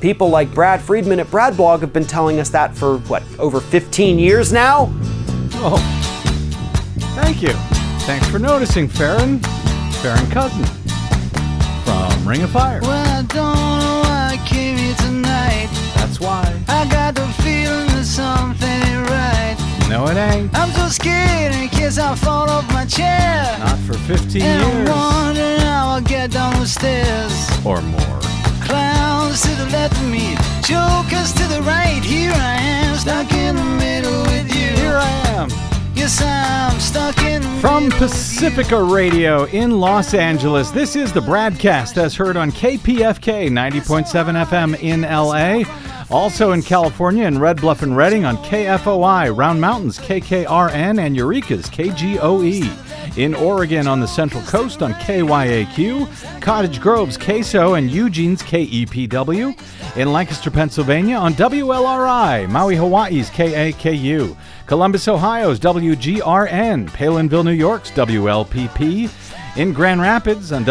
People like Brad Friedman at BradBlog have been telling us that for, over 15 years now? Oh, thank you. Thanks for noticing, Farron. Farron Cousin from Ring of Fire. Well, I don't know why I came here tonight. That's why. I got the feeling that something ain't right. No, it ain't. I'm so scared in case I fall off my chair. Not for 15 and years. I'm wondering how I'll get down the stairs. Or more. Clowns to the left of me, jokers to the right. Here I am, stuck in the middle with you. Here I am. Yes, I'm stuck in the From middle Pacifica Radio in Los Angeles, this is the BradCast as heard on KPFK 90.7 FM in LA. Also in California in Red Bluff and Redding on KFOI, Round Mountains KKRN, and Eureka's KGOE. In Oregon on the Central Coast on KYAQ, Cottage Grove's KSO and Eugene's KEPW. In Lancaster, Pennsylvania on WLRI, Maui, Hawaii's KAKU. Columbus, Ohio's WGRN, Palinville, New York's WLPP. In Grand Rapids on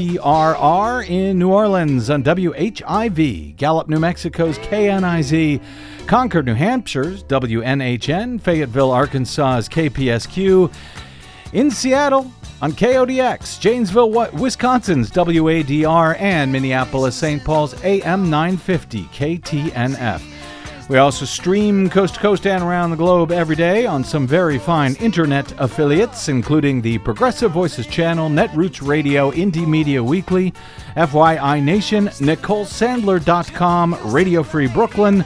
WPRR, in New Orleans on WHIV, Gallup, New Mexico's KNIZ, Concord, New Hampshire's WNHN, Fayetteville, Arkansas's KPSQ, in Seattle on KODX, Janesville, Wisconsin's WADR, and Minneapolis, St. Paul's AM 950 KTNF. We also stream coast to coast and around the globe every day on some very fine internet affiliates, including the Progressive Voices channel, Netroots Radio, Indie Media Weekly, FYI Nation, NicoleSandler.com, Radio Free Brooklyn,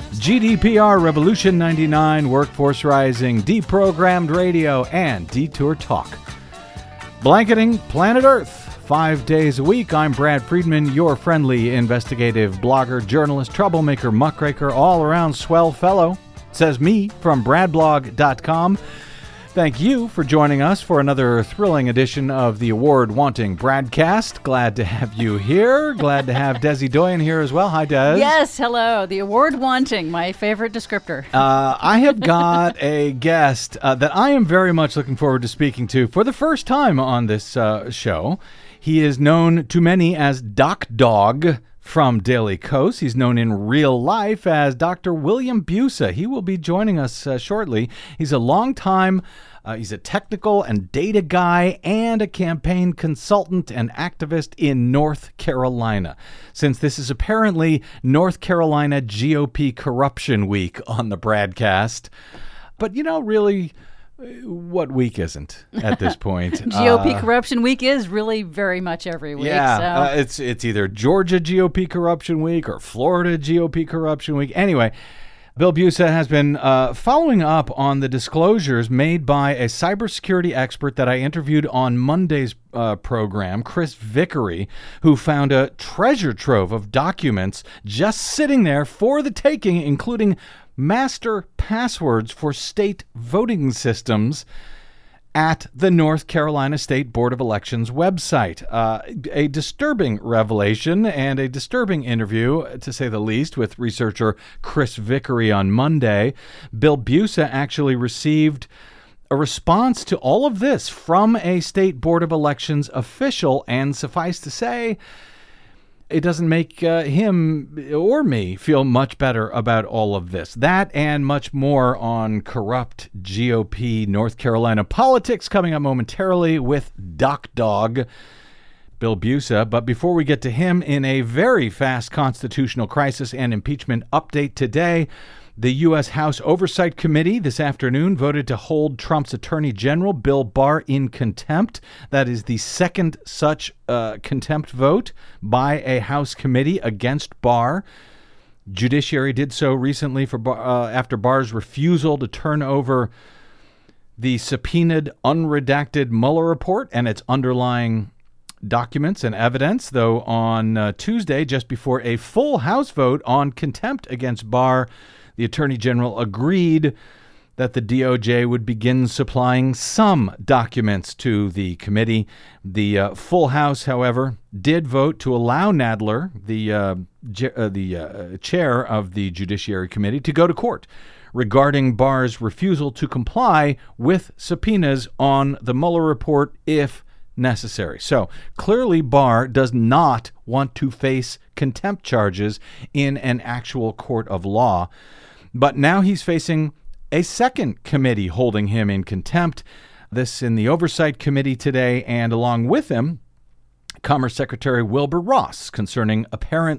GDPR Revolution 99, Workforce Rising, Deprogrammed Radio, and Detour Talk. Blanketing Planet Earth 5 days a week. I'm Brad Friedman, your friendly investigative blogger, journalist, troublemaker, muckraker, all-around swell fellow. Says me from BradBlog.com. Thank you for joining us for another thrilling edition of the award-wanting BradCast. Glad to have you here. Glad to have Desi Doyen here as well. Hi, Des. Yes, hello. The award-wanting, my favorite descriptor. I have got a guest that I am very much looking forward to speaking to for the first time on this show. He is known to many as Doc Dog from Daily Kos. He's known in real life as Dr. William Busa. He will be joining us shortly. He's a long-time, he's a technical and data guy and a campaign consultant and activist in North Carolina. Since this is apparently North Carolina GOP Corruption Week on the BradCast. But, you know, really, what week isn't at this point? GOP Corruption Week is really very much every week. Yeah, so. It's either Georgia GOP Corruption Week or Florida GOP Corruption Week. Anyway, Bill Busa has been following up on the disclosures made by a cybersecurity expert that I interviewed on Monday's program, Chris Vickery, who found a treasure trove of documents just sitting there for the taking, including master passwords for state voting systems at the North Carolina State Board of Elections website. A disturbing revelation and a disturbing interview, to say the least, with researcher Chris Vickery on Monday. Bill Busa actually received a response to all of this from a State Board of Elections official, and suffice to say, it doesn't make him or me feel much better about all of this. That and much more on corrupt GOP North Carolina politics coming up momentarily with Doc Dog, Bill Busa. But before we get to him, in a very fast constitutional crisis and impeachment update today, the U.S. House Oversight Committee this afternoon voted to hold Trump's Attorney General Bill Barr in contempt. That is the second such contempt vote by a House committee against Barr. Judiciary did so recently for after Barr's refusal to turn over the subpoenaed, unredacted Mueller report and its underlying documents and evidence, though on Tuesday, just before a full House vote on contempt against Barr, the Attorney General agreed that the DOJ would begin supplying some documents to the committee. The full House, however, did vote to allow Nadler, the chair of the Judiciary Committee, to go to court regarding Barr's refusal to comply with subpoenas on the Mueller report if necessary. So clearly Barr does not want to face contempt charges in an actual court of law. But now he's facing a second committee holding him in contempt. This in the Oversight Committee today, and along with him, Commerce Secretary Wilbur Ross, concerning apparent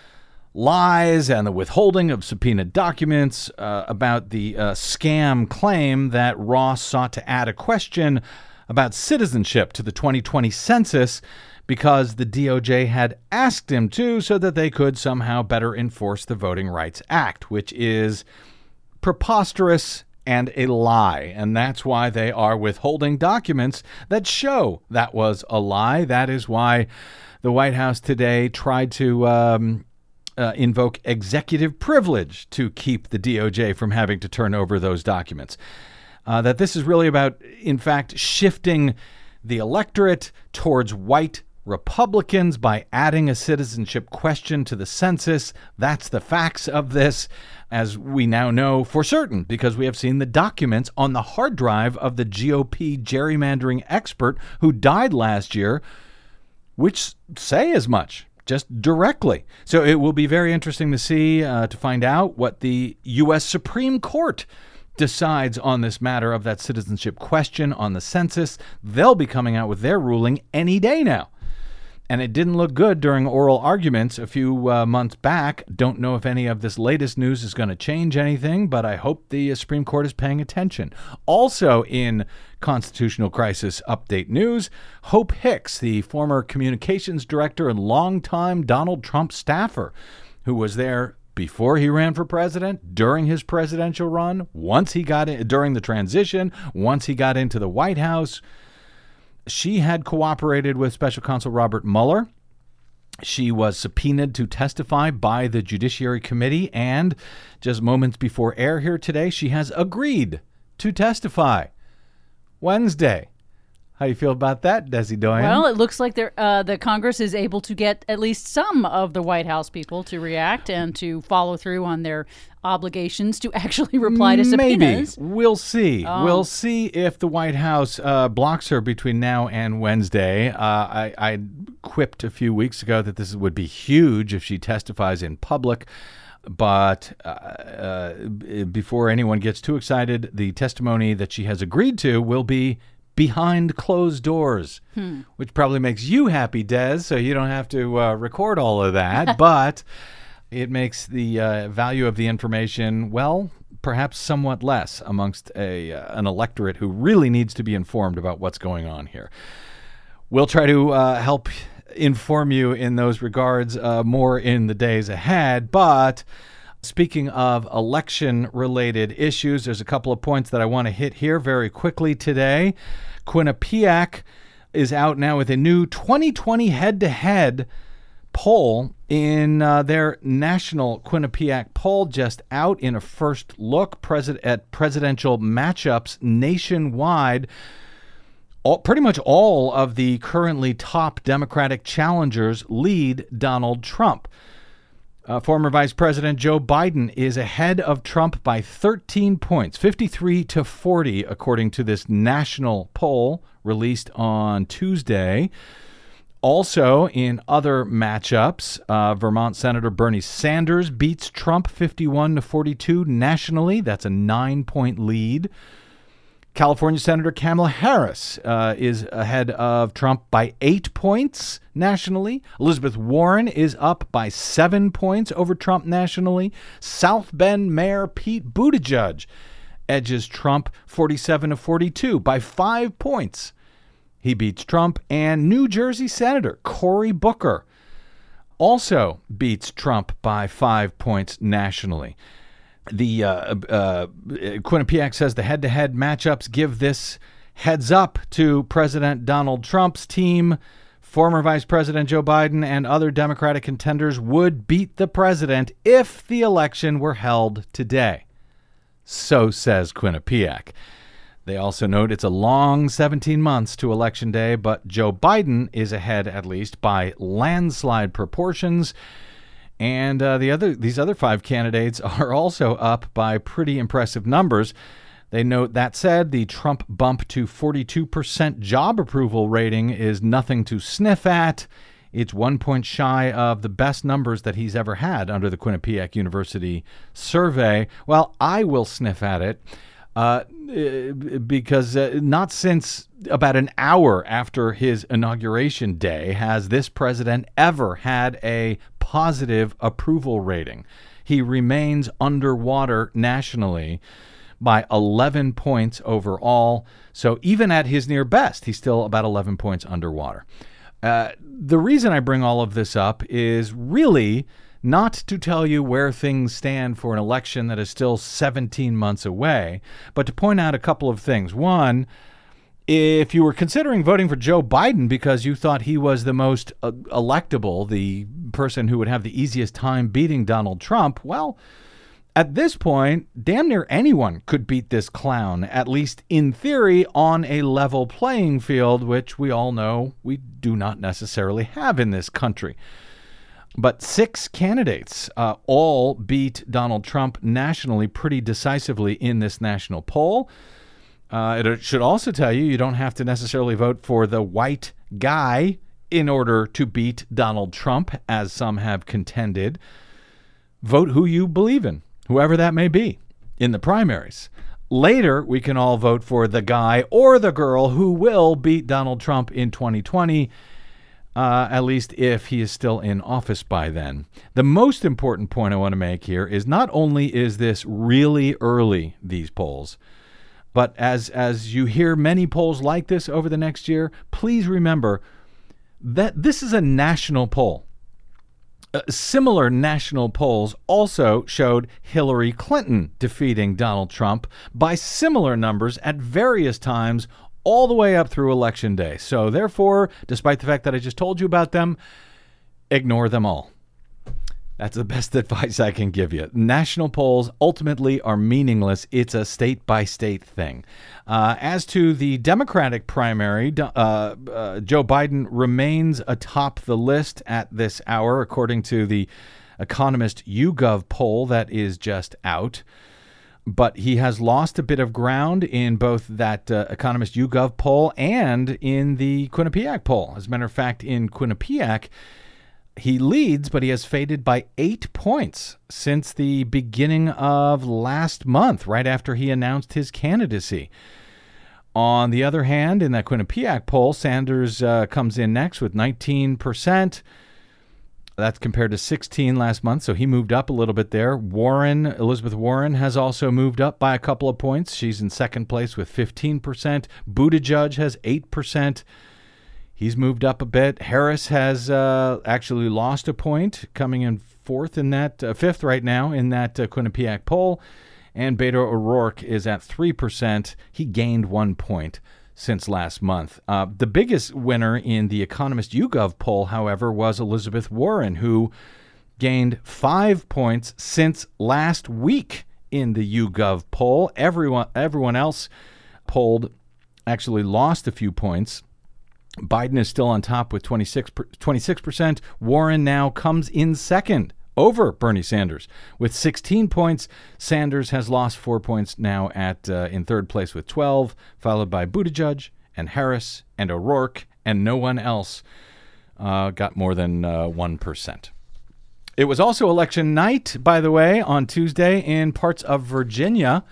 lies and the withholding of subpoenaed documents about the scam claim that Ross sought to add a question about citizenship to the 2020 census because the DOJ had asked him to, so that they could somehow better enforce the Voting Rights Act, which is preposterous and a lie. And that's why they are withholding documents that show that was a lie. That is why the White House today tried to invoke executive privilege to keep the DOJ from having to turn over those documents. That this is really about, in fact, shifting the electorate towards white Republicans by adding a citizenship question to the census. That's the facts of this, as we now know for certain, because we have seen the documents on the hard drive of the GOP gerrymandering expert who died last year, which say as much, just directly. So it will be very interesting to see, to find out what the U.S. Supreme Court decides on this matter of that citizenship question on the census. They'll be coming out with their ruling any day now. And it didn't look good during oral arguments a few months back. Don't know if any of this latest news is going to change anything, but I hope the Supreme Court is paying attention. Also in constitutional crisis update news, Hope Hicks, the former communications director and longtime Donald Trump staffer, who was there before he ran for president, during his presidential run, once he got in, during the transition, once he got into the White House. She had cooperated with Special Counsel Robert Mueller. She was subpoenaed to testify by the Judiciary Committee, and just moments before air here today, she has agreed to testify Wednesday. How do you feel about that, Desi Doyen? Well, it looks like the Congress is able to get at least some of the White House people to react and to follow through on their obligations to actually reply to subpoenas. Maybe. We'll see. We'll see if the White House blocks her between now and Wednesday. I quipped a few weeks ago that this would be huge if she testifies in public. But before anyone gets too excited, the testimony that she has agreed to will be behind closed doors, which probably makes you happy, Des, so you don't have to record all of that. But it makes the value of the information, well, perhaps somewhat less amongst an electorate who really needs to be informed about what's going on here. We'll try to help inform you in those regards more in the days ahead. But speaking of election-related issues, there's a couple of points that I want to hit here very quickly today. Quinnipiac is out now with a new 2020 head-to-head poll in their national Quinnipiac poll, just out in a first look at presidential matchups nationwide. Pretty much all of the currently top Democratic challengers lead Donald Trump. Former Vice President Joe Biden is ahead of Trump by 13 points, 53-40, according to this national poll released on Tuesday. Also, in other matchups, Vermont Senator Bernie Sanders beats Trump 51-42 nationally. That's a 9-point lead. California Senator Kamala Harris is ahead of Trump by 8 points nationally. Elizabeth Warren is up by 7 points over Trump nationally. South Bend Mayor Pete Buttigieg edges Trump 47-42 by 5 points. He beats Trump. And New Jersey Senator Cory Booker also beats Trump by 5 points nationally. The Quinnipiac says the head-to-head matchups give this heads up to President Donald Trump's team. Former Vice President Joe Biden and other Democratic contenders would beat the president if the election were held today. So says Quinnipiac. They also note it's a long 17 months to Election Day, but Joe Biden is ahead at least by landslide proportions. And these other 5 candidates are also up by pretty impressive numbers. They note that said, the Trump bump to 42% job approval rating is nothing to sniff at. It's 1 point shy of the best numbers that he's ever had under the Quinnipiac University survey. Well, I will sniff at it because not since about an hour after his inauguration day has this president ever had a positive approval rating. He remains underwater nationally by 11 points overall. So even at his near best, he's still about 11 points underwater. The reason I bring all of this up is really not to tell you where things stand for an election that is still 17 months away, but to point out a couple of things. One, if you were considering voting for Joe Biden because you thought he was the most electable, the person who would have the easiest time beating Donald Trump, well, at this point, damn near anyone could beat this clown, at least in theory, on a level playing field, which we all know we do not necessarily have in this country. But 6 candidates all beat Donald Trump nationally pretty decisively in this national poll. It should also tell you don't have to necessarily vote for the white guy in order to beat Donald Trump, as some have contended. Vote who you believe in, whoever that may be, in the primaries. Later, we can all vote for the guy or the girl who will beat Donald Trump in 2020, at least if he is still in office by then. The most important point I want to make here is not only is this really early, these polls, but as you hear many polls like this over the next year, please remember that this is a national poll. Similar national polls also showed Hillary Clinton defeating Donald Trump by similar numbers at various times all the way up through Election Day. So therefore, despite the fact that I just told you about them, ignore them all. That's the best advice I can give you. National polls ultimately are meaningless. It's a state-by-state thing. As to the Democratic primary, Joe Biden remains atop the list at this hour, according to the Economist YouGov poll that is just out. But he has lost a bit of ground in both that Economist YouGov poll and in the Quinnipiac poll. As a matter of fact, in Quinnipiac, he leads, but he has faded by 8 points since the beginning of last month, right after he announced his candidacy. On the other hand, in that Quinnipiac poll, Sanders comes in next with 19%. That's compared to 16 last month, so he moved up a little bit there. Elizabeth Warren has also moved up by a couple of points. She's in second place with 15%. Buttigieg has 8%. He's moved up a bit. Harris has actually lost a point, coming in fifth right now in that Quinnipiac poll. And Beto O'Rourke is at 3%. He gained 1 point since last month. The biggest winner in the Economist YouGov poll, however, was Elizabeth Warren, who gained 5 points since last week in the YouGov poll. Everyone else polled actually lost a few points. Biden is still on top with 26%. Warren now comes in second over Bernie Sanders with 16 points. Sanders has lost 4 points now in third place with 12, followed by Buttigieg and Harris and O'Rourke, and no one else got more than 1%. It was also election night, by the way, on Tuesday in parts of Virginia.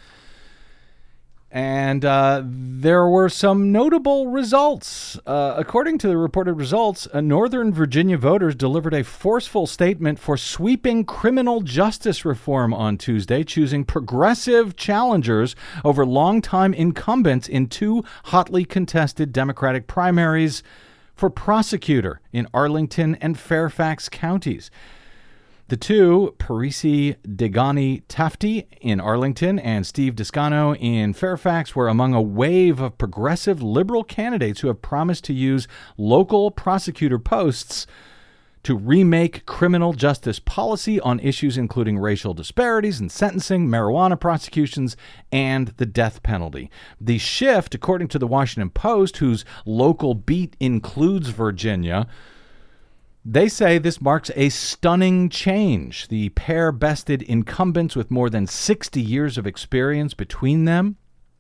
And there were some notable results. According to the reported results, Northern Virginia voters delivered a forceful statement for sweeping criminal justice reform on Tuesday, choosing progressive challengers over longtime incumbents in 2 hotly contested Democratic primaries for prosecutor in Arlington and Fairfax counties. The two, Parisi Degani Tafti in Arlington and Steve Descano in Fairfax, were among a wave of progressive liberal candidates who have promised to use local prosecutor posts to remake criminal justice policy on issues including racial disparities in sentencing, marijuana prosecutions, and the death penalty. The shift, according to the Washington Post, whose local beat includes Virginia, they say this marks a stunning change. The pair bested incumbents with more than 60 years of experience between them.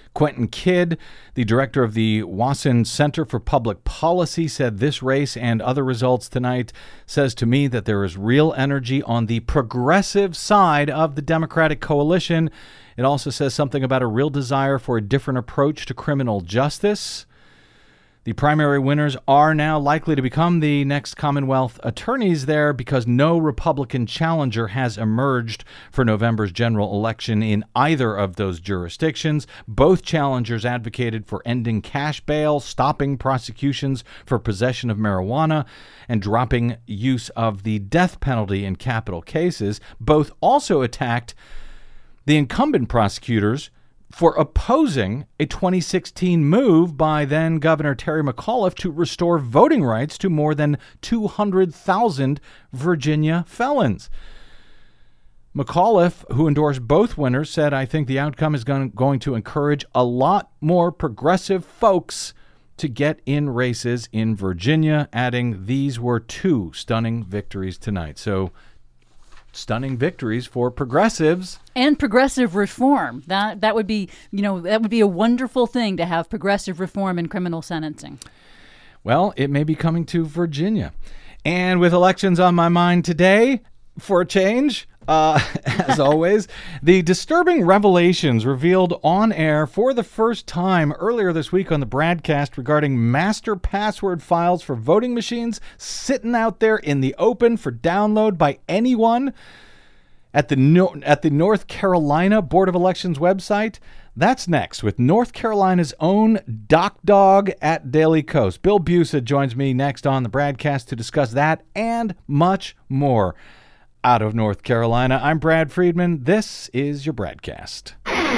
Quentin Kidd, the director of the Wasson Center for Public Policy, said this race and other results tonight says to me that there is real energy on the progressive side of the Democratic coalition. It also says something about a real desire for a different approach to criminal justice. The primary winners are now likely to become the next Commonwealth attorneys there because no Republican challenger has emerged for November's general election in either of those jurisdictions. Both challengers advocated for ending cash bail, stopping prosecutions for possession of marijuana, and dropping use of the death penalty in capital cases. Both also attacked the incumbent prosecutors for opposing a 2016 move by then Governor Terry McAuliffe to restore voting rights to more than 200,000 Virginia felons. McAuliffe, who endorsed both winners, said, "I think the outcome is going to encourage a lot more progressive folks to get in races in Virginia," adding, "These were two stunning victories tonight." So stunning victories for progressives and progressive reform. That would be, that would be a wonderful thing to have progressive reform in criminal sentencing. Well, it may be coming to Virginia. And with elections on my mind today, for a change, as always, the disturbing revelations revealed on air for the first time earlier this week on the broadcast regarding master password files for voting machines sitting out there in the open for download by anyone at the North Carolina Board of Elections website. That's next with North Carolina's own Doc Dog at Daily Kos. Bill Busa joins me next on the broadcast to discuss that and much more. Out of North Carolina, I'm Brad Friedman. This is your broadcast.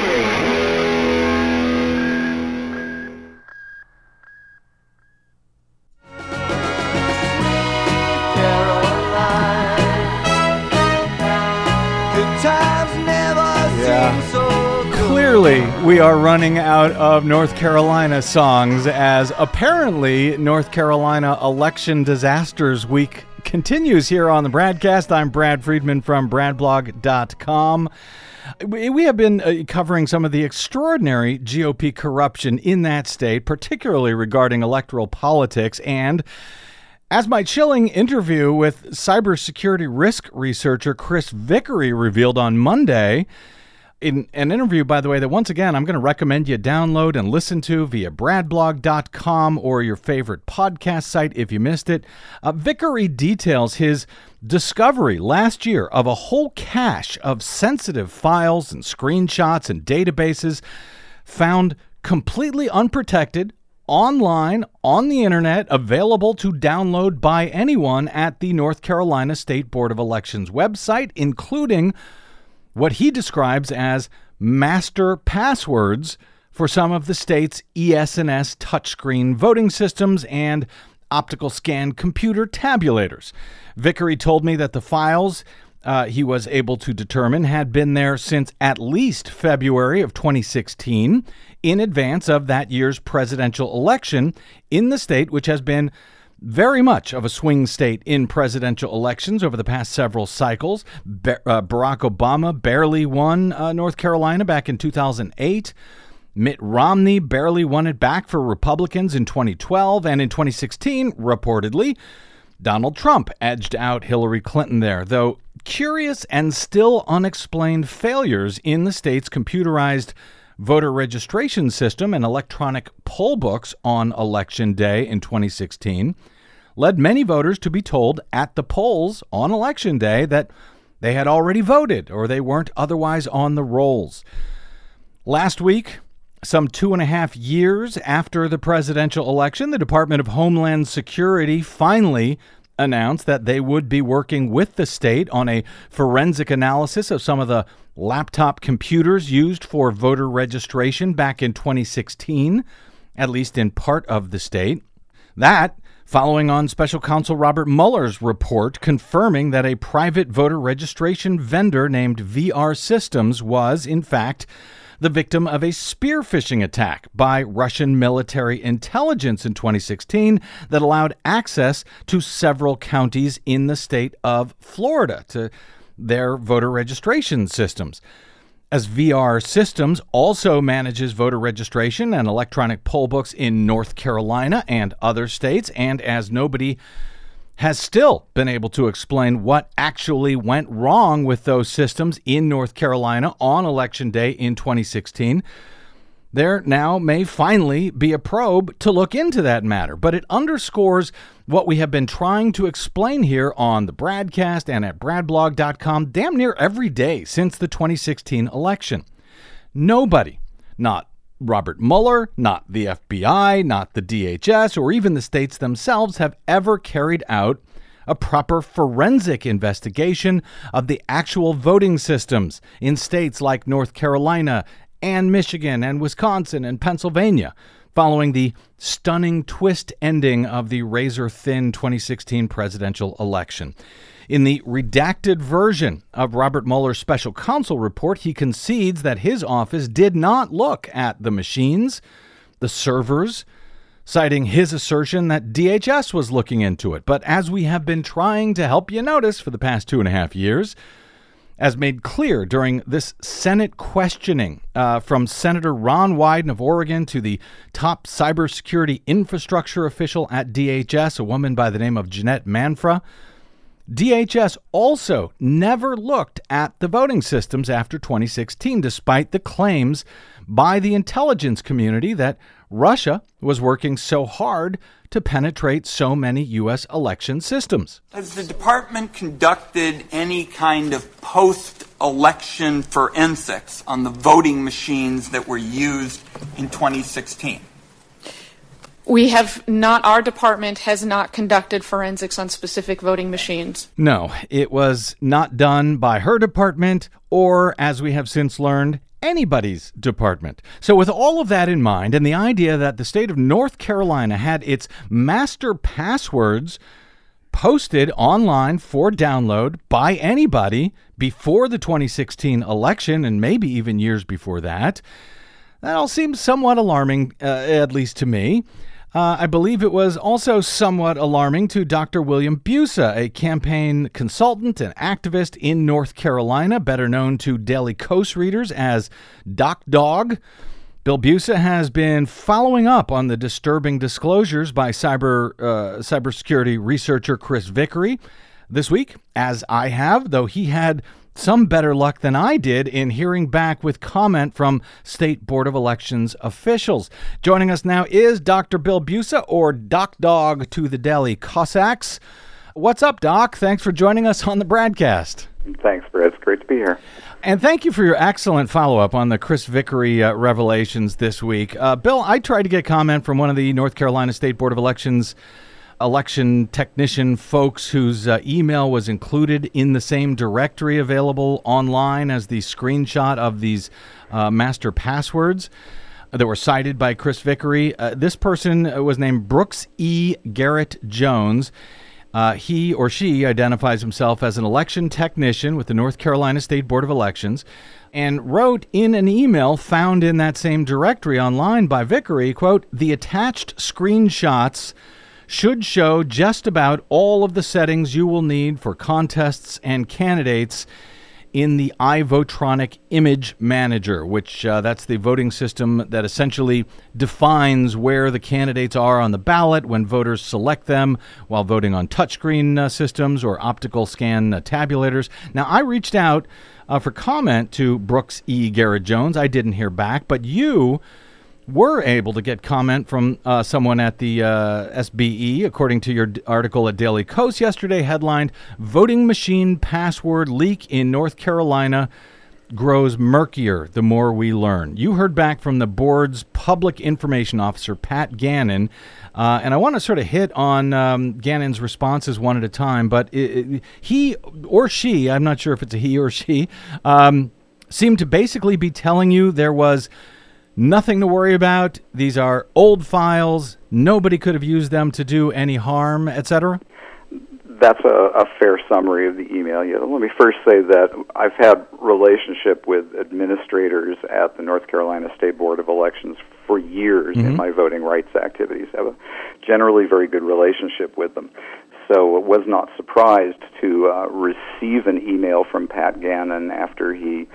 Clearly, we are running out of North Carolina songs as apparently North Carolina election disasters week continues here on the broadcast. I'm Brad Friedman from bradblog.com. We have been covering some of the extraordinary GOP corruption in that state, particularly regarding electoral politics. And as my chilling interview with cybersecurity risk researcher Chris Vickery revealed on Monday, in an interview, by the way, that once again, I'm going to recommend you download and listen to via bradblog.com or your favorite podcast site if you missed it. Vickery details his discovery last year of a whole cache of sensitive files and screenshots and databases found completely unprotected, online, on the internet, available to download by anyone at the North Carolina State Board of Elections website, including what he describes as master passwords for some of the state's ES&S touchscreen voting systems and optical scan computer tabulators. Vickery told me that the files he was able to determine had been there since at least February of 2016, in advance of that year's presidential election in the state, which has been very much of a swing state in presidential elections over the past several cycles. Barack Obama barely won North Carolina back in 2008. Mitt Romney barely won it back for Republicans in 2012. And in 2016, reportedly, Donald Trump edged out Hillary Clinton there, though curious and still unexplained failures in the state's computerized voter registration system and electronic poll books on Election Day in 2016 led many voters to be told at the polls on Election Day that they had already voted or they weren't otherwise on the rolls. Last week, some 2.5 years after the presidential election, the Department of Homeland Security finally announced that they would be working with the state on a forensic analysis of some of the laptop computers used for voter registration back in 2016, at least in part of the state. That following on Special Counsel Robert Mueller's report confirming that a private voter registration vendor named VR Systems was, in fact, the victim of a spear phishing attack by Russian military intelligence in 2016 that allowed access to several counties in the state of Florida to their voter registration systems. as VR Systems also manages voter registration and electronic poll books in North Carolina and other states, and as nobody has still been able to explain what actually went wrong with those systems in North Carolina on Election Day in 2016, there now may finally be a probe to look into that matter. But it underscores what we have been trying to explain here on the Bradcast and at bradblog.com damn near every day since the 2016 election. Nobody, not Robert Mueller, not the FBI, not the DHS, or even the states themselves have ever carried out a proper forensic investigation of the actual voting systems in states like North Carolina and Michigan and Wisconsin and Pennsylvania, following the stunning twist ending of the razor-thin 2016 presidential election. In the redacted version of Robert Mueller's special counsel report, he concedes that his office did not look at the machines, the servers, citing his assertion that DHS was looking into it. But as we have been trying to help you notice for the past 2.5 years, as made clear during this Senate questioning from Senator Ron Wyden of Oregon to the top cybersecurity infrastructure official at DHS, a woman by the name of Jeanette Manfra, DHS also never looked at the voting systems after 2016, despite the claims by the intelligence community that Russia was working so hard to penetrate so many U.S. election systems. Has the department conducted any kind of post-election forensics on the voting machines that were used in 2016? We have not, our department has not conducted forensics on specific voting machines. No, it was not done by her department or, as we have since learned, anybody's department. So with all of that in mind and the idea that the state of North Carolina had its master passwords posted online for download by anybody before the 2016 election and maybe even years before that, that all seems somewhat alarming, at least to me. I believe it was also somewhat alarming to Dr. William Busa, a campaign consultant and activist in North Carolina, better known to Daily Kos readers as Doc Dog. Bill Busa has been following up on the disturbing disclosures by cybersecurity researcher Chris Vickery this week, as I have, though he had some better luck than I did in hearing back with comment from State Board of Elections officials. Joining us now is Dr. Bill Busa, or Doc Dog to the Daily Cossacks. What's up, Doc? Thanks for joining us on the Bradcast. Thanks, Brad. It's great to be here. And thank you for your excellent follow-up on the Chris Vickery revelations this week. Bill, I tried to get comment from one of the North Carolina State Board of Elections election technician folks whose email was included in the same directory available online as the screenshot of these master passwords that were cited by Chris Vickery. This person was named Brooks E. Garrett Jones. He or she identifies himself as an election technician with the North Carolina State Board of Elections and wrote in an email found in that same directory online by Vickery, quote, "The attached screenshots should show just about all of the settings you will need for contests and candidates in the iVotronic Image Manager," which that's the voting system that essentially defines where the candidates are on the ballot when voters select them while voting on touchscreen systems or optical scan tabulators. Now, I reached out for comment to Brooks E. Garrett Jones. I didn't hear back, but you were able to get comment from someone at the SBE, according to your article at Daily Kos yesterday, headlined, "Voting Machine Password Leak in North Carolina Grows Murkier the More We Learn." You heard back from the board's public information officer, Pat Gannon, and I want to sort of hit on Gannon's responses one at a time, but he or she, I'm not sure if it's a he or she, seemed to basically be telling you there was nothing to worry about. These are old files. Nobody could have used them to do any harm, etc. That's a fair summary of the email. Yeah, let me first say that I've had relationship with administrators at the North Carolina State Board of Elections for years in my voting rights activities. I have a generally very good relationship with them. So I was not surprised to receive an email from Pat Gannon after he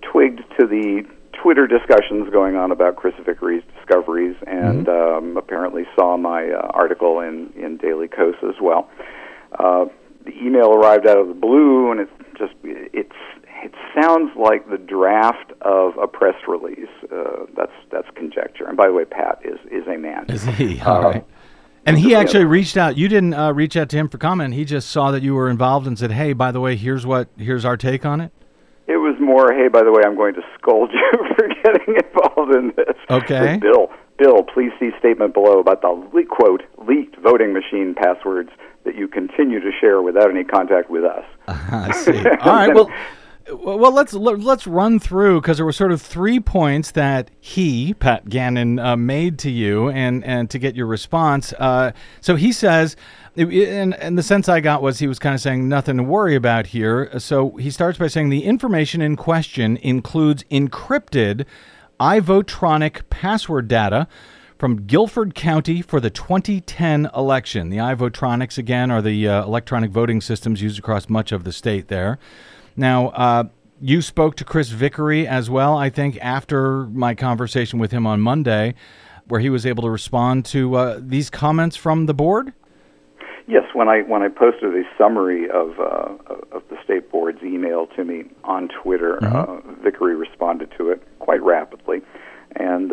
twigged to the Twitter discussions going on about Chris Vickery's discoveries, and apparently saw my article in Daily Kos as well. The email arrived out of the blue, and it sounds like the draft of a press release. That's conjecture. And by the way, Pat is a man. Is he? All right. And he actually reached out. You didn't reach out to him for comment. He just saw that you were involved and said, "Hey, by the way, here's our take on it." It was more, "Hey, by the way, I'm going to scold you for getting involved in this." Okay. Bill, please see statement below about the quote leaked voting machine passwords that you continue to share without any contact with us. I see. All right. Well, let's run through, because there were sort of 3 points that Pat Gannon, made to you and to get your response. So he says, and the sense I got was he was kind of saying nothing to worry about here. So he starts by saying the information in question includes encrypted iVotronic password data from Guilford County for the 2010 election. The iVotronics, again, are the electronic voting systems used across much of the state there. Now, you spoke to Chris Vickery as well, I think, after my conversation with him on Monday, where he was able to respond to these comments from the board? Yes, when I posted a summary of the state board's email to me on Twitter, Vickery responded to it quite rapidly, and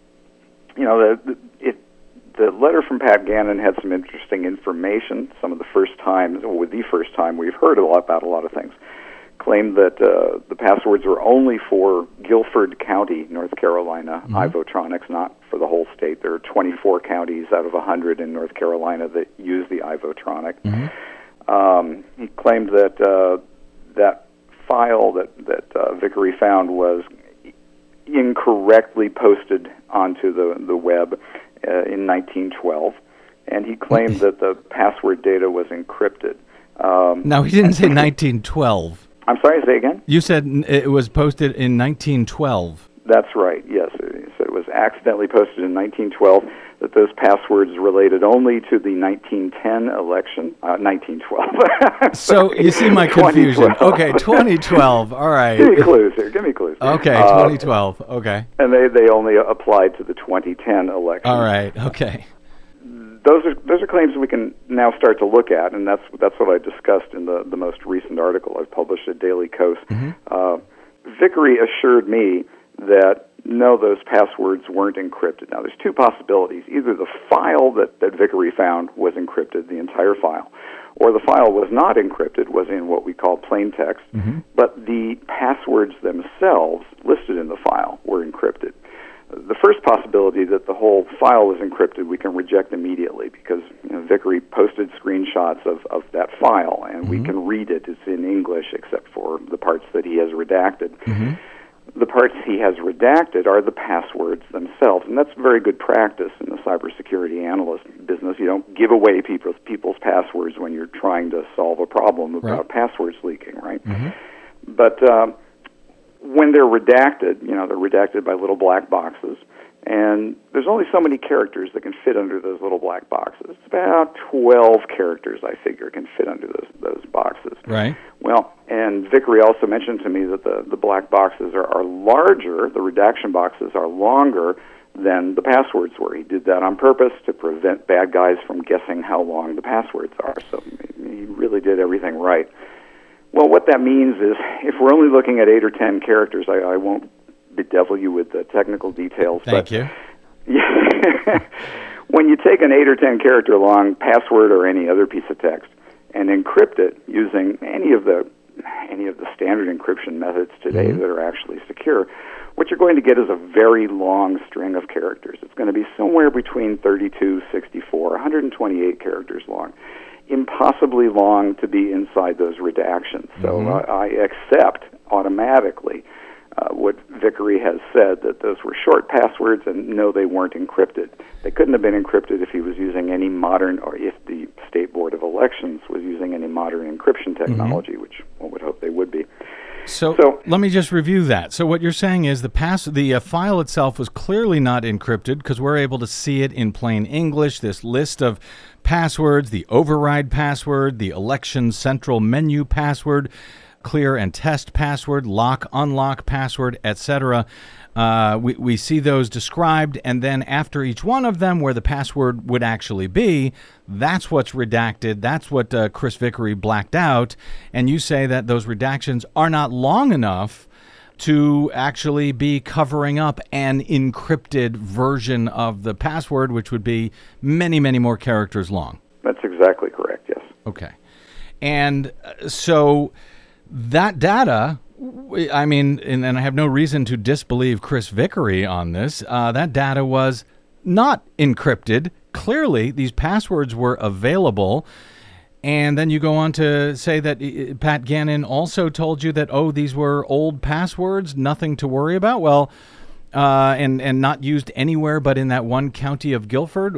the letter from Pat Gannon had some interesting information. Some of the first time we've heard about a lot of things. Claimed that the passwords were only for Guilford County, North Carolina, iVotronics, not for the whole state. There are 24 counties out of 100 in North Carolina that use the iVotronic. He claimed that that file that Vickery found was incorrectly posted onto the web in 1912, and he claimed that the password data was encrypted. No, he didn't say 1912. I'm sorry, say again? You said it was posted in 1912. That's right, yes. He said it was accidentally posted in 1912, that those passwords related only to the 1910 election. 1912. So you see my confusion. Okay, 2012, all right. Give me clues here, Okay, 2012, okay. And they only applied to the 2010 election. All right, okay. Those are claims we can now start to look at, and that's what I discussed in the most recent article I've published at Daily Kos. Vickery assured me that no, those passwords weren't encrypted. Now, there's two possibilities. Either the file that Vickery found was encrypted, the entire file, or the file was not encrypted, was in what we call plain text, but the passwords themselves listed in the file were encrypted. The first possibility, that the whole file was encrypted, we can reject immediately, because Vickery posted screenshots of that file, and we can read it. It's in English, except for the parts that he has redacted. The parts he has redacted are the passwords themselves, and that's very good practice in the cybersecurity analyst business. You don't give away people's passwords when you're trying to solve a problem about passwords leaking, right? But when they're redacted, they're redacted by little black boxes, and there's only so many characters that can fit under those little black boxes. It's about 12 characters, I figure, can fit under those boxes. Right. Well, and Vickery also mentioned to me that the black boxes are larger, the redaction boxes are longer than the passwords were. He did that on purpose to prevent bad guys from guessing how long the passwords are, so he really did everything right. Well, what that means is, if we're only looking at 8 or 10 characters, I won't bedevil you with the technical details. Thank you. When you take an 8 or 10 character long password or any other piece of text and encrypt it using any of the standard encryption methods today that are actually secure, what you're going to get is a very long string of characters. It's going to be somewhere between 32, 64, 128 characters long. Impossibly long to be inside those redactions. So I accept automatically what Vickery has said, that those were short passwords, and no, they weren't encrypted. They couldn't have been encrypted if he was using any modern, or if the State Board of Elections was using any modern encryption technology, which one would hope they would be. So let me just review that. So what you're saying is the file itself was clearly not encrypted, because we're able to see it in plain English, this list of passwords, the override password, the election central menu password. clear and test password, lock, unlock password, etc. We see those described, and then after each one of them, where the password would actually be, that's what's redacted. That's what Chris Vickery blacked out. And you say that those redactions are not long enough to actually be covering up an encrypted version of the password, which would be many, many more characters long. That's exactly correct, yes. Okay. And so that data, I mean, and I have no reason to disbelieve Chris Vickery on this, that data was not encrypted. Clearly, these passwords were available. And then you go on to say that Pat Gannon also told you that, these were old passwords, nothing to worry about. Well, and not used anywhere but in that one county of Guilford.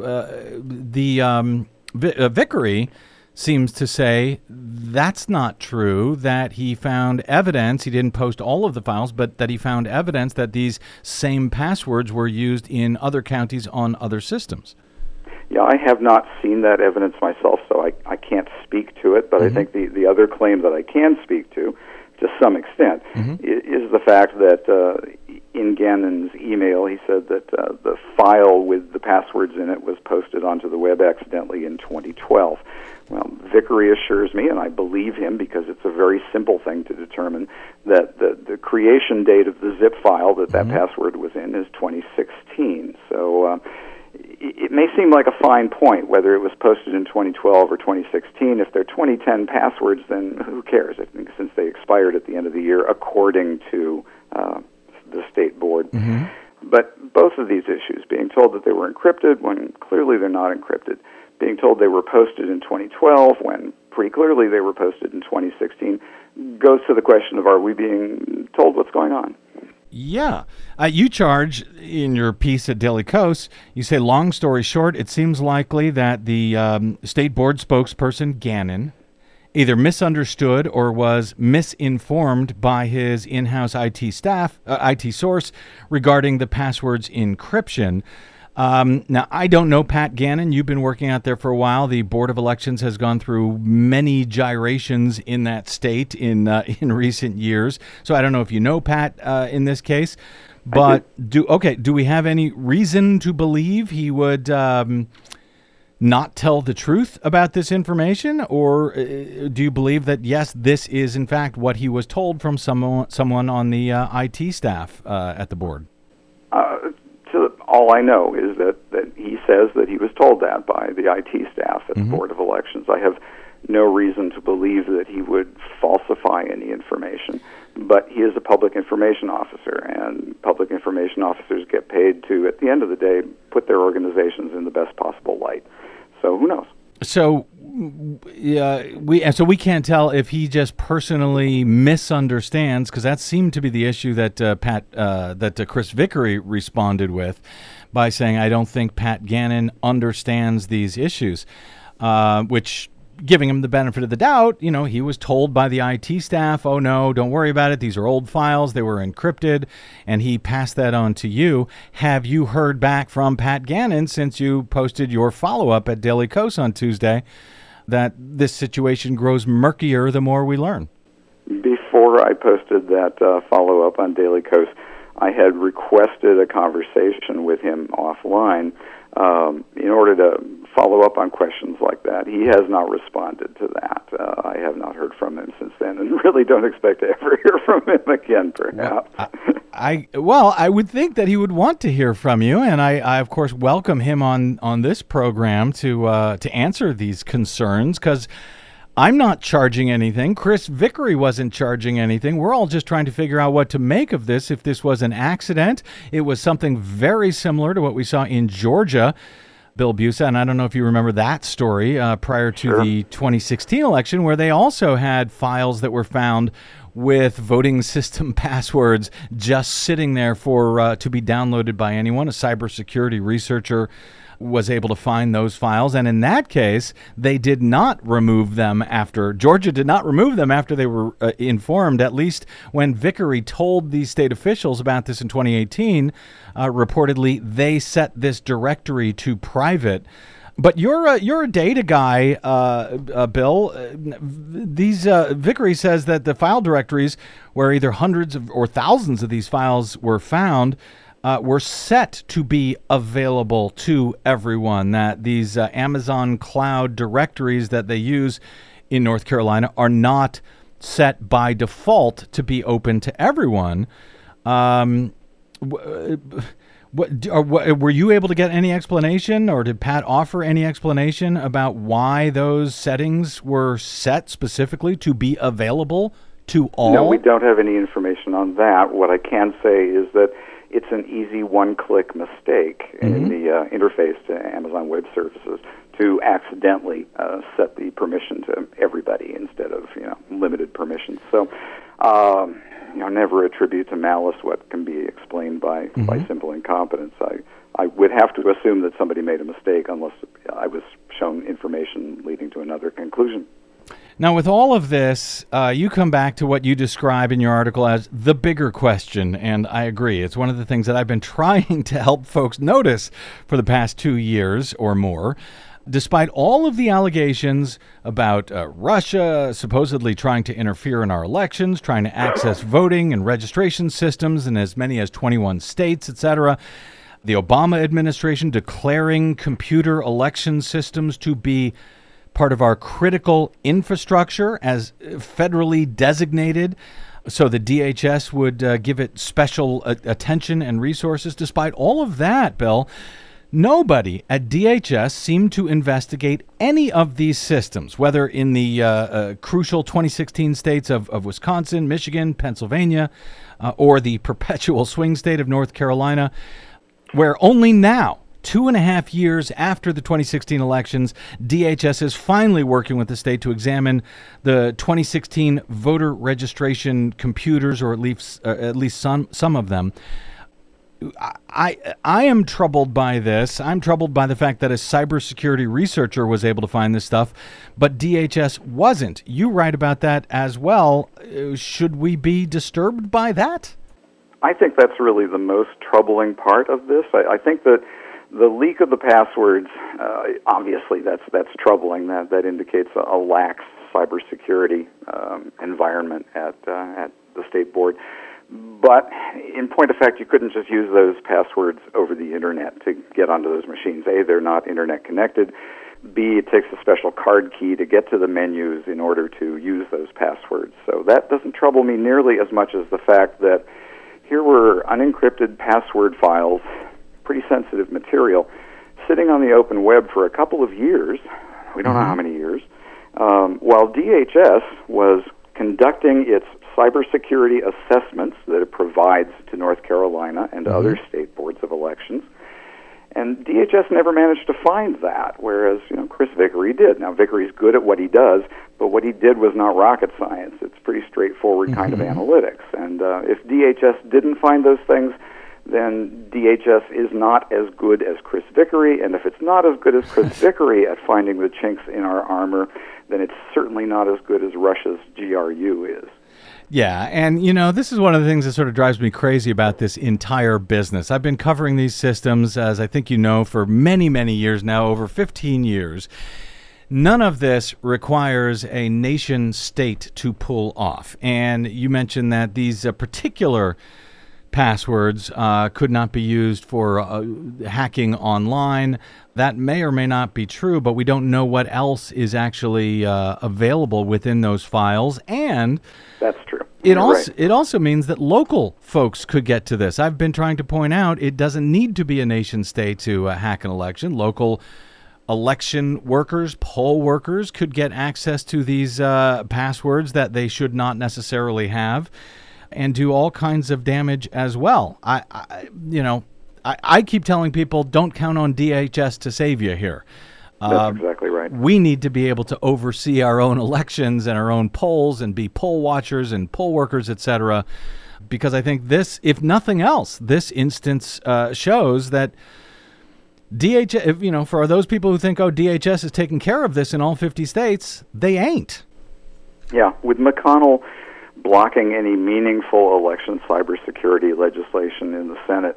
Vickery seems to say that's not true, that he found evidence, he didn't post all of the files, but that he found evidence that these same passwords were used in other counties on other systems. Yeah, I have not seen that evidence myself, so I can't speak to it, but I think the other claim that I can speak to some extent, is the fact that in Gannon's email he said that the file with the passwords in it was posted onto the web accidentally in 2012. Well, Vickery assures me, and I believe him because it's a very simple thing to determine, that the creation date of the zip file that password was in is 2016. So it may seem like a fine point whether it was posted in 2012 or 2016. If they're 2010 passwords, then who cares? I think since they expired at the end of the year, according to the state board. But both of these issues, being told that they were encrypted when clearly they're not encrypted, being told they were posted in 2012 when pretty clearly they were posted in 2016, goes to the question of, are we being told what's going on? Yeah. You charge in your piece at Daily Kos, you say, long story short, it seems likely that the state board spokesperson, Gannon, either misunderstood or was misinformed by his in-house IT staff, IT source, regarding the password's encryption. Now, I don't know Pat Gannon. You've been working out there for a while. The Board of Elections has gone through many gyrations in that state in recent years. So I don't know if you know Pat in this case. But do we have any reason to believe he would not tell the truth about this information? Or do you believe that, yes, this is in fact what he was told from someone on the IT staff at the board? All I know is that he says that he was told that by the IT staff at the Board of Elections. I have no reason to believe that he would falsify any information, but he is a public information officer, and public information officers get paid to, at the end of the day, put their organizations in the best possible light. So who knows? So we can't tell if he just personally misunderstands, because that seemed to be the issue that Chris Vickery responded with by saying, I don't think Pat Gannon understands these issues, which, giving him the benefit of the doubt, he was told by the IT staff, oh no, don't worry about it, these are old files, they were encrypted, and he passed that on to you. Have you heard back from Pat Gannon since you posted your follow-up at Daily Kos on Tuesday that this situation grows murkier the more we learn? Before I posted that follow-up on Daily Kos, I had requested a conversation with him offline in order to follow up on questions like that. He has not responded to that. I have not heard from him since then, and really don't expect to ever hear from him again, perhaps. I would think that he would want to hear from you, and I of course welcome him on this program to answer these concerns, because I'm not charging anything. Chris Vickery wasn't charging anything. We're all just trying to figure out what to make of this. If this was an accident, it was something very similar to what we saw in Georgia, Bill Busa, and I don't know if you remember that story prior to the 2016 election, where they also had files that were found with voting system passwords just sitting there for to be downloaded by anyone. A cybersecurity researcher was able to find those files, and in that case, they did not remove them after. Georgia did not remove them after they were informed, at least when Vickery told the state officials about this in 2018. Reportedly, they set this directory to private. But you're a data guy, Bill. Vickery says that the file directories where either hundreds or thousands of these files were found were set to be available to everyone, that these Amazon cloud directories that they use in North Carolina are not set by default to be open to everyone. Were you able to get any explanation, or did Pat offer any explanation about why those settings were set specifically to be available to all? No, we don't have any information on that. What I can say is that it's an easy one-click mistake in the interface to Amazon Web Services to accidentally set the permission to everybody instead of limited permissions. So, never attribute to malice what can be explained by simple incompetence. I would have to assume that somebody made a mistake unless I was shown information leading to another conclusion. Now, with all of this, you come back to what you describe in your article as the bigger question, and I agree. It's one of the things that I've been trying to help folks notice for the past 2 years or more. Despite all of the allegations about Russia supposedly trying to interfere in our elections, trying to access voting and registration systems in as many as 21 states, etc., the Obama administration declaring computer election systems to be part of our critical infrastructure as federally designated, so the DHS would give it special attention and resources. Despite all of that, Bill, nobody at DHS seemed to investigate any of these systems, whether in the crucial 2016 states of Wisconsin, Michigan, Pennsylvania, or the perpetual swing state of North Carolina, where only now, 2.5 years after the 2016 elections, DHS is finally working with the state to examine the 2016 voter registration computers, or at least some of them. I am troubled by this. I'm troubled by the fact that a cybersecurity researcher was able to find this stuff, but DHS wasn't. You write about that as well. Should we be disturbed by that? I think that's really the most troubling part of this. I think that the leak of the passwords, obviously that's troubling. That indicates a lax cybersecurity environment at the state board. But in point of fact, you couldn't just use those passwords over the Internet to get onto those machines. A, they're not Internet connected. B, it takes a special card key to get to the menus in order to use those passwords. So that doesn't trouble me nearly as much as the fact that here were unencrypted password files, pretty sensitive material, sitting on the open web for a couple of years. We don't know how many years. While DHS was conducting its cybersecurity assessments that it provides to North Carolina and other state boards of elections. And DHS never managed to find that, whereas Chris Vickery did. Now, Vickery's good at what he does, but what he did was not rocket science. It's pretty straightforward kind of analytics. And if DHS didn't find those things, then DHS is not as good as Chris Vickery. And if it's not as good as Chris Vickery at finding the chinks in our armor, then it's certainly not as good as Russia's GRU is. Yeah, and this is one of the things that sort of drives me crazy about this entire business. I've been covering these systems, as I think you know, for many, many years now, over 15 years. None of this requires a nation state to pull off. And you mentioned that these particular passwords could not be used for hacking online. That may or may not be true, but we don't know what else is actually available within those files. And that's true. It also means that local folks could get to this. I've been trying to point out it doesn't need to be a nation state to hack an election. Local election workers, poll workers could get access to these passwords that they should not necessarily have, and do all kinds of damage as well. I keep telling people, don't count on DHS to save you here. That's exactly right. We need to be able to oversee our own elections and our own polls and be poll watchers and poll workers, etc. Because I think this, if nothing else, this instance shows that DHS, for those people who think, DHS is taking care of this in all 50 states, they ain't. Yeah, with McConnell blocking any meaningful election cybersecurity legislation in the Senate.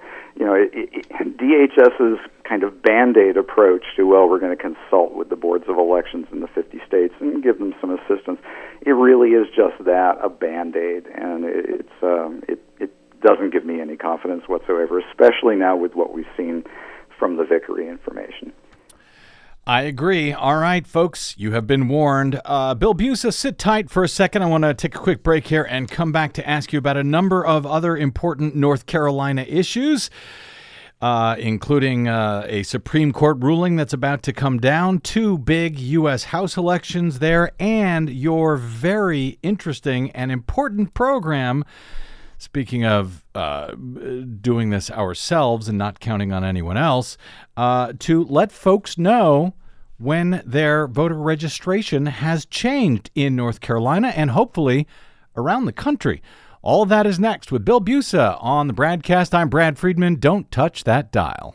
DHS's kind of Band-Aid approach to, well, we're going to consult with the boards of elections in the 50 states and give them some assistance, it really is just that, a Band-Aid, and it doesn't give me any confidence whatsoever, especially now with what we've seen from the Vickery information. I agree. All right, folks, you have been warned. Bill Busa, sit tight for a second. I want to take a quick break here and come back to ask you about a number of other important North Carolina issues, including a Supreme Court ruling that's about to come down, 2 big U.S. House elections there, and your very interesting and important program. Speaking of doing this ourselves and not counting on anyone else, to let folks know when their voter registration has changed in North Carolina and hopefully around the country. All of that is next with Bill Busa on the BradCast. I'm Brad Friedman. Don't touch that dial.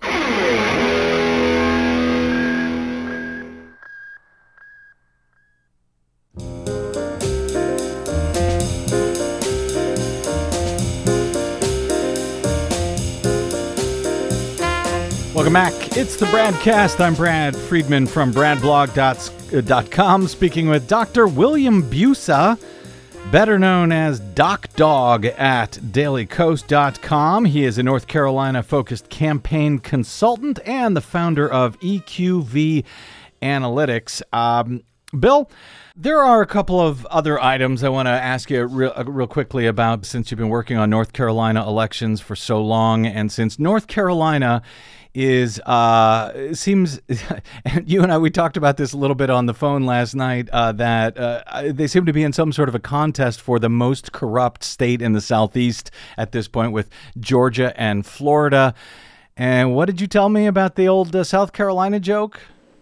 Welcome back. It's the BradCast. I'm Brad Friedman from bradblog.com, speaking with Dr. William Busa, better known as Doc Dog at dailycoast.com. He is a North Carolina-focused campaign consultant and the founder of EQV Analytics. Bill, there are a couple of other items I want to ask you real quickly about, since you've been working on North Carolina elections for so long, and since North Carolina is seems, and you and I, we talked about this a little bit on the phone last night, that they seem to be in some sort of a contest for the most corrupt state in the Southeast at this point, with Georgia and Florida. And what did you tell me about the old South Carolina joke?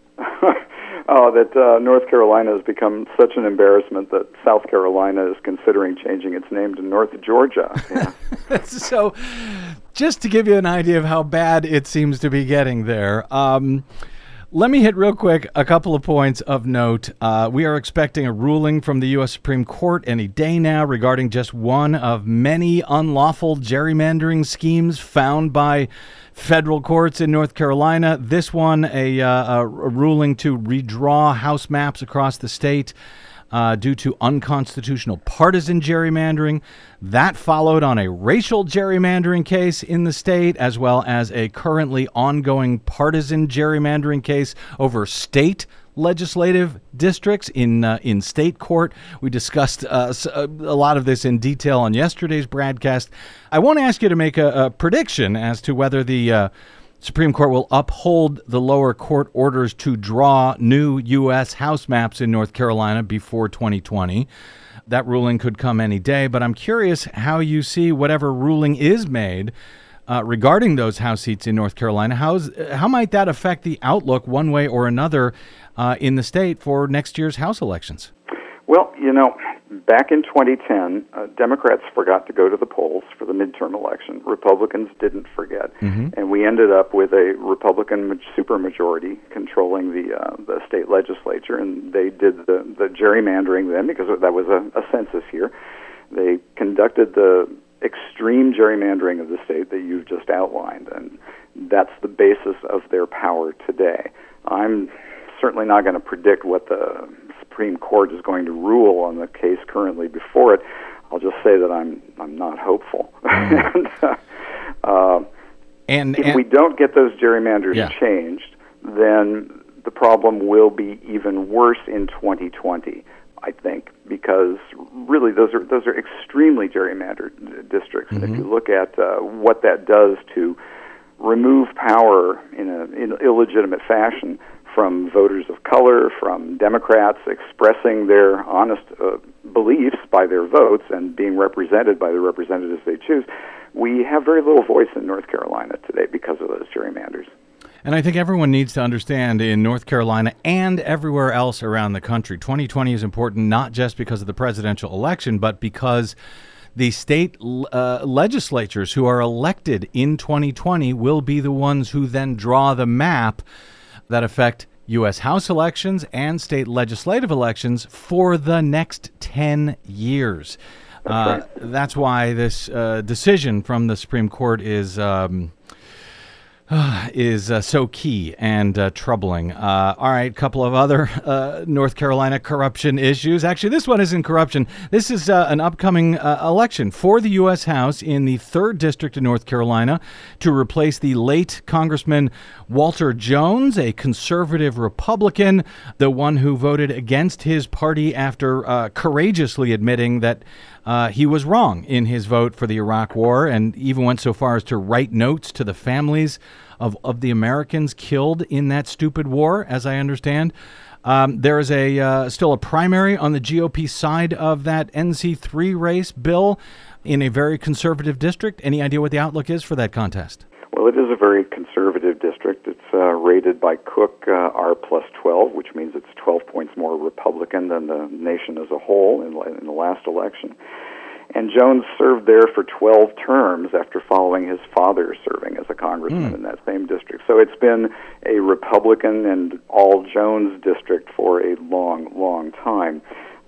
That North Carolina has become such an embarrassment that South Carolina is considering changing its name to North Georgia. Yeah. So, just to give you an idea of how bad it seems to be getting there, let me hit real quick a couple of points of note. We are expecting a ruling from the U.S. Supreme Court any day now regarding just one of many unlawful gerrymandering schemes found by federal courts in North Carolina. This one, a ruling to redraw House maps across the state due to unconstitutional partisan gerrymandering. That followed on a racial gerrymandering case in the state, as well as a currently ongoing partisan gerrymandering case over state legislative districts in state court. We discussed a lot of this in detail on yesterday's BradCast. I want to ask you to make a prediction as to whether the Supreme Court will uphold the lower court orders to draw new U.S. House maps in North Carolina before 2020. That ruling could come any day, but I'm curious how you see whatever ruling is made regarding those House seats in North Carolina. How might that affect the outlook one way or another in the state for next year's House elections? Well, back in 2010, Democrats forgot to go to the polls for the midterm election. Republicans didn't forget. Mm-hmm. And we ended up with a Republican supermajority controlling the state legislature, and they did the gerrymandering then, because that was a census here. They conducted the extreme gerrymandering of the state that you've just outlined, and that's the basis of their power today. I'm certainly not going to predict what the Supreme Court is going to rule on the case currently before it. I'll just say that I'm not hopeful. And if we don't get those gerrymanders changed, then the problem will be even worse in 2020, I think, because really those are extremely gerrymandered districts. Mm-hmm. And if you look at what that does to remove power in an illegitimate fashion from voters of color, from Democrats expressing their honest beliefs by their votes and being represented by the representatives they choose, we have very little voice in North Carolina today because of those gerrymanders. And I think everyone needs to understand, in North Carolina and everywhere else around the country, 2020 is important not just because of the presidential election, but because the state legislatures who are elected in 2020 will be the ones who then draw the map that affect U.S. House elections and state legislative elections for the next 10 years. Right. That's why this decision from the Supreme Court is so key and troubling. All right, a couple of other North Carolina corruption issues. Actually, this one isn't corruption. This is an upcoming election for the U.S. House in the 3rd District of North Carolina to replace the late Congressman Walter Jones, a conservative Republican, the one who voted against his party after courageously admitting that he was wrong in his vote for the Iraq War, and even went so far as to write notes to the families of the Americans killed in that stupid war, as I understand. There is still a primary on the GOP side of that NC3 race, Bill, in a very conservative district. Any idea what the outlook is for that contest? Well, it is a very conservative district. It's rated by Cook R plus 12, which means it's 12 points more Republican than the nation as a whole in the last election. And Jones served there for 12 terms after following his father serving as a congressman in that same district. So it's been a Republican and all Jones district for a long, long time.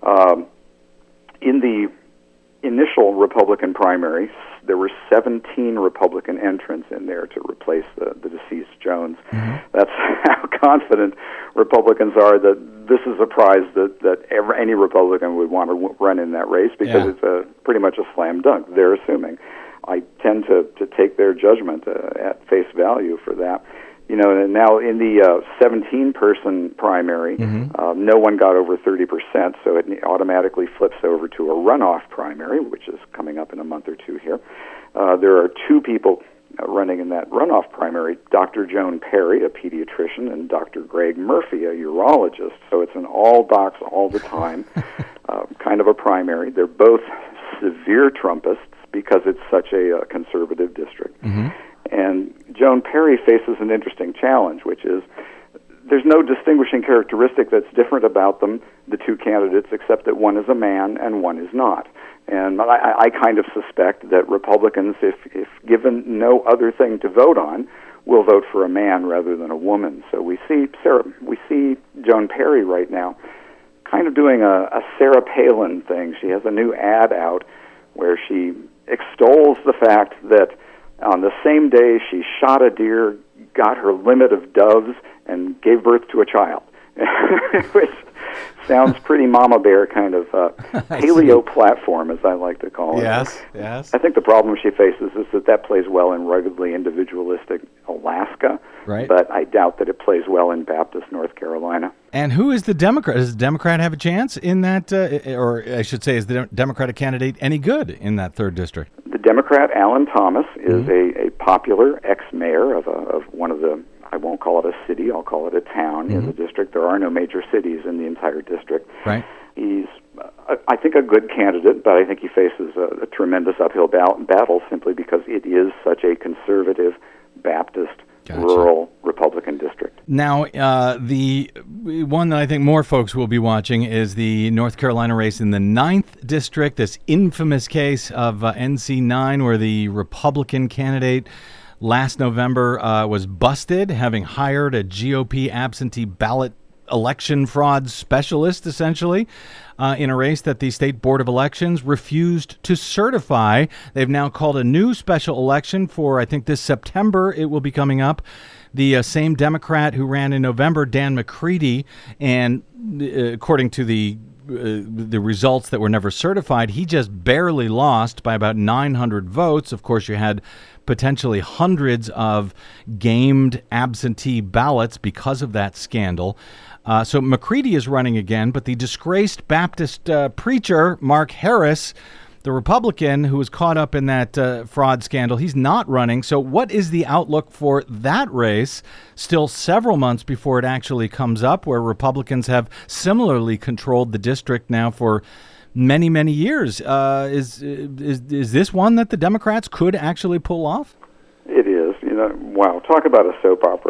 In the initial Republican primary, there were 17 Republican entrants in there to replace the deceased Jones. That's how confident Republicans are that this is a prize that any Republican would want to run in that race, because it's pretty much a slam dunk, they're assuming. I tend to take their judgment at face value for that. You know, and now in the 17-person primary, no one got over 30%, so it automatically flips over to a runoff primary, which is coming up in a month or two here. There are 2 people running in that runoff primary, Dr. Joan Perry, a pediatrician, and Dr. Greg Murphy, a urologist. So it's an all docs all the time kind of a primary. They're both severe Trumpists because it's such a conservative district. And Joan Perry faces an interesting challenge, which is there's no distinguishing characteristic that's different about them, the 2 candidates, except that one is a man and one is not. And I kind of suspect that Republicans, if given no other thing to vote on, will vote for a man rather than a woman. So we see Joan Perry right now kind of doing a Sarah Palin thing. She has a new ad out where she extols the fact that on the same day she shot a deer, got her limit of doves, and gave birth to a child, which sounds pretty mama bear kind of paleo platform, as I like to call it. Yes. I think the problem she faces is that plays well in ruggedly individualistic Alaska, right? But I doubt that it plays well in Baptist North Carolina. And who is the Democrat? Does the Democrat have a chance in that, or I should say, is the Democratic candidate any good in that 3rd district? The Democrat, Alan Thomas, is a popular ex-mayor of one of the, I won't call it a city, I'll call it a town in the district. There are no major cities in the entire district. Right. He's, I think, a good candidate, but I think he faces a tremendous uphill battle simply because it is such a conservative Baptist rural Republican district. Now, the one that I think more folks will be watching is the North Carolina race in the 9th district, this infamous case of NC9, where the Republican candidate last November was busted, having hired a GOP absentee ballot election fraud specialist, essentially, in a race that the State Board of Elections refused to certify. They've now called a new special election for, I think, this September. It will be coming up. The same Democrat who ran in November, Dan McCready, and according to the results that were never certified, he just barely lost by about 900 votes. Of course, you had potentially hundreds of gamed absentee ballots because of that scandal. So McCready is running again, but the disgraced Baptist preacher, Mark Harris, the Republican who was caught up in that fraud scandal, he's not running. So what is the outlook for that race still several months before it actually comes up, where Republicans have similarly controlled the district now for many, many years? Is this one that the Democrats could actually pull off? It is. Wow, talk about a soap opera.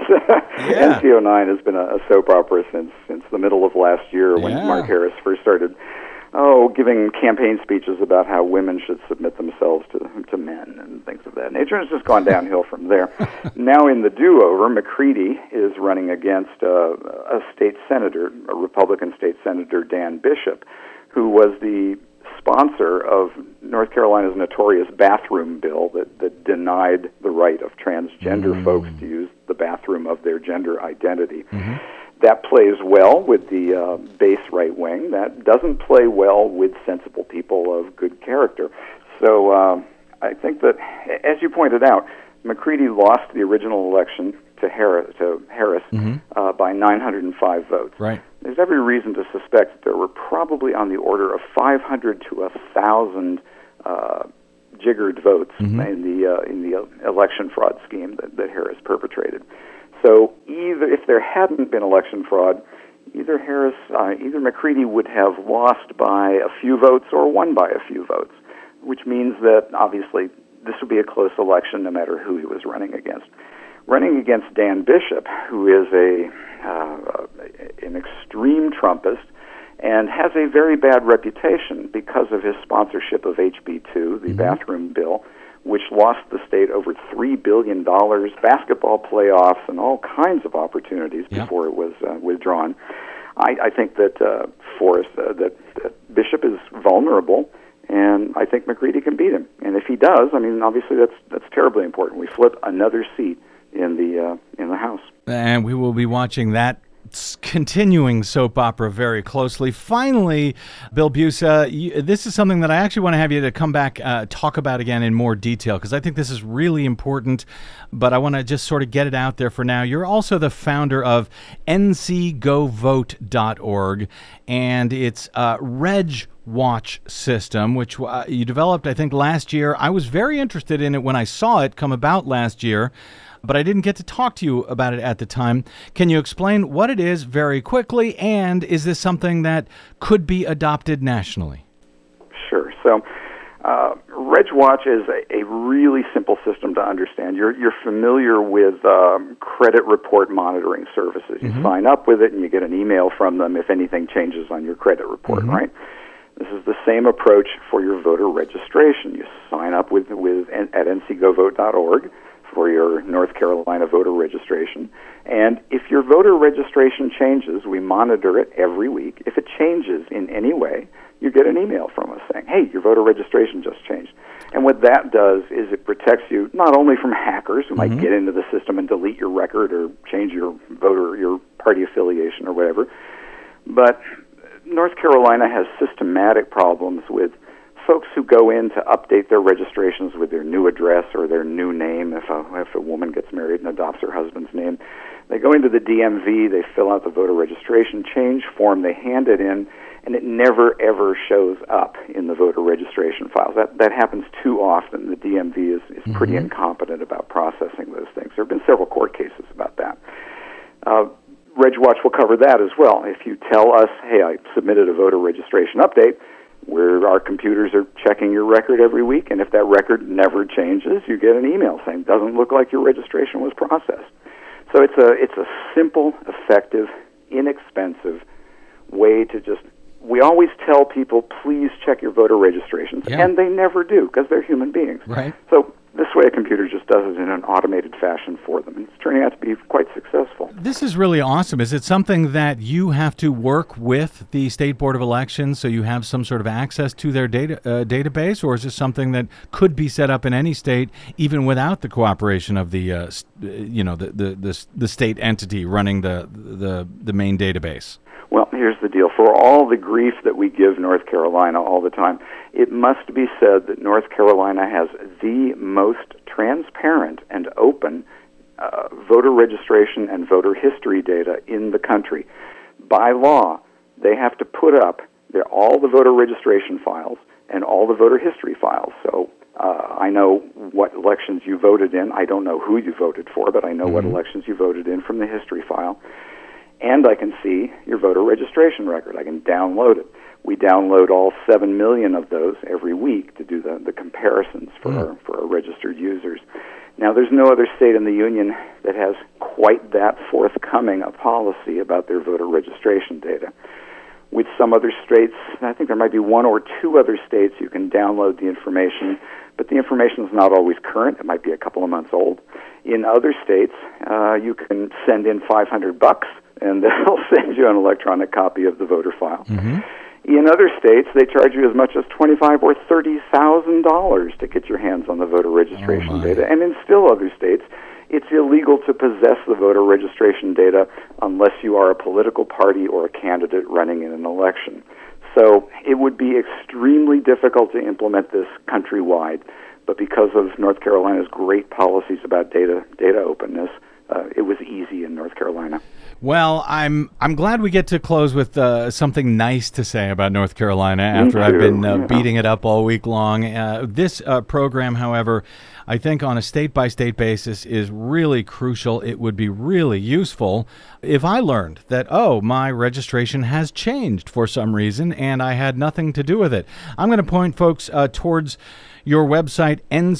NC09 has been a soap opera since the middle of last year when Mark Harris first started giving campaign speeches about how women should submit themselves to men and things of that nature. It's just gone downhill from there. Now in the do-over, McCready is running against a state senator, a Republican state senator, Dan Bishop, who was the sponsor of North Carolina's notorious bathroom bill that denied the right of transgender folks to use the bathroom of their gender identity. That plays well with the base right wing. That doesn't play well with sensible people of good character. So I think that, as you pointed out, McCready lost the original election to Harris by 905 votes. Right. There's every reason to suspect that there were probably on the order of 500 to 1,000 jiggered votes in the election fraud scheme that Harris perpetrated. So either if there hadn't been election fraud, either McCready would have lost by a few votes or won by a few votes, which means that obviously this would be a close election no matter who he was running against. Running against Dan Bishop, who is an extreme Trumpist and has a very bad reputation because of his sponsorship of HB2, the bathroom bill, which lost the state over $3 billion, basketball playoffs, and all kinds of opportunities before it was withdrawn. I think that that Bishop is vulnerable, and I think McCready can beat him. And if he does, I mean, obviously that's terribly important. We flip another seat in the House. And we will be watching that continuing soap opera very closely. Finally, Bill Busa, this is something that I actually want to have you to come back talk about again in more detail, because I think this is really important, but I want to just sort of get it out there for now. You're also the founder of ncgovote.org, and it's Reg Watch system, which you developed, I think, last year. I was very interested in it when I saw it come about last year, but I didn't get to talk to you about it at the time. Can you explain what it is very quickly, and is this something that could be adopted nationally? Sure. So RegWatch is a really simple system to understand. You're familiar with credit report monitoring services. You sign up with it, and you get an email from them if anything changes on your credit report, right? This is the same approach for your voter registration. You sign up at ncgovote.org for your North Carolina voter registration. And if your voter registration changes, we monitor it every week. If it changes in any way, you get an email from us saying, hey, your voter registration just changed. And what that does is it protects you not only from hackers who might get into the system and delete your record or change your party affiliation or whatever, but North Carolina has systematic problems with folks who go in to update their registrations with their new address or their new name. If a woman gets married and adopts her husband's name, they go into the DMV, they fill out the voter registration change form, they hand it in, and it never, ever shows up in the voter registration files. That happens too often. The DMV is pretty incompetent about processing those things. There have been several court cases about that. RegWatch will cover that as well. If you tell us, hey, I submitted a voter registration update, where our computers are checking your record every week, and if that record never changes, you get an email saying, doesn't look like your registration was processed. So it's a simple, effective, inexpensive way to just, we always tell people, please check your voter registrations, and they never do, because they're human beings. Right. So this way a computer just does it in an automated fashion for them, and it's turning out to be quite successful. This is really awesome. Is it something that you have to work with the State Board of Elections so you have some sort of access to their database, or is this something that could be set up in any state even without the cooperation of the state entity running the main database? Well, here's the deal. For all the grief that we give North Carolina all the time, it must be said that North Carolina has the most transparent and open voter registration and voter history data in the country. By law, they have to put up all the voter registration files and all the voter history files. So I know what elections you voted in. I don't know who you voted for, but I know what elections you voted in from the history file. And I can see your voter registration record. I can download it. We download all 7 million of those every week to do the comparisons for our registered users. Now, there's no other state in the union that has quite that forthcoming a policy about their voter registration data. With some other states, I think there might be one or two other states you can download the information, but the information is not always current. It might be a couple of months old. In other states, you can send in $500 and they'll send you an electronic copy of the voter file. In other states, they charge you as much as $25,000 or $30,000 to get your hands on the voter registration data. And in still other states, it's illegal to possess the voter registration data unless you are a political party or a candidate running in an election. So it would be extremely difficult to implement this countrywide, but because of North Carolina's great policies about data openness, it was easy in North Carolina. Well, I'm glad we get to close with something nice to say about North Carolina after I've been beating it up all week long. This program, however, I think on a state-by-state basis is really crucial. It would be really useful if I learned that, my registration has changed for some reason and I had nothing to do with it. I'm going to point folks towards your website,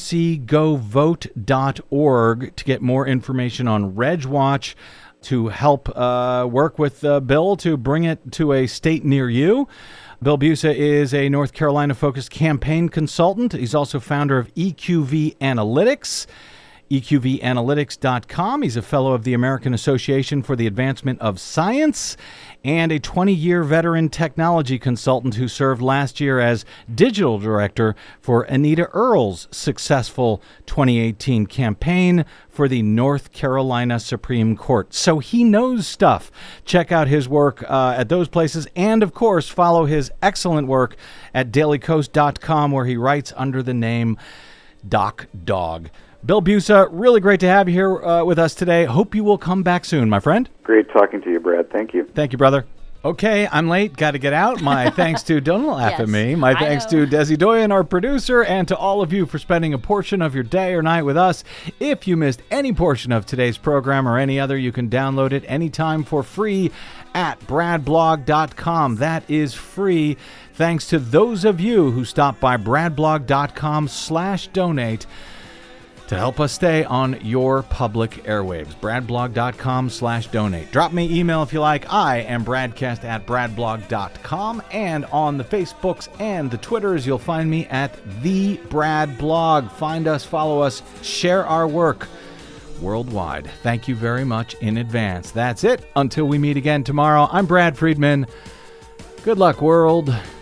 ncgovote.org, to get more information on RegWatch, to help work with the bill to bring it to a state near you. Bill Busa is a North Carolina-focused campaign consultant. He's also founder of EQV Analytics, EQVanalytics.com. He's a fellow of the American Association for the Advancement of Science and a 20-year veteran technology consultant who served last year as digital director for Anita Earle's successful 2018 campaign for the North Carolina Supreme Court. So he knows stuff. Check out his work at those places, and of course follow his excellent work at dailycoast.com, where he writes under the name Doc Dog. Bill Busa, really great to have you here with us today. Hope you will come back soon, my friend. Great talking to you, Brad. Thank you. Thank you, brother. Okay, I'm late. Got to get out. My thanks to, don't laugh at me. My thanks to Desi Doyen, our producer, and to all of you for spending a portion of your day or night with us. If you missed any portion of today's program or any other, you can download it anytime for free at bradblog.com. That is free. Thanks to those of you who stopped by bradblog.com/donate to help us stay on your public airwaves. bradblog.com/donate. Drop me email if you like. I am bradcast@bradblog.com, and on the Facebooks and the Twitters, you'll find me at The Brad Blog. Find us, follow us, share our work worldwide. Thank you very much in advance. That's it. Until we meet again tomorrow, I'm Brad Friedman. Good luck, world.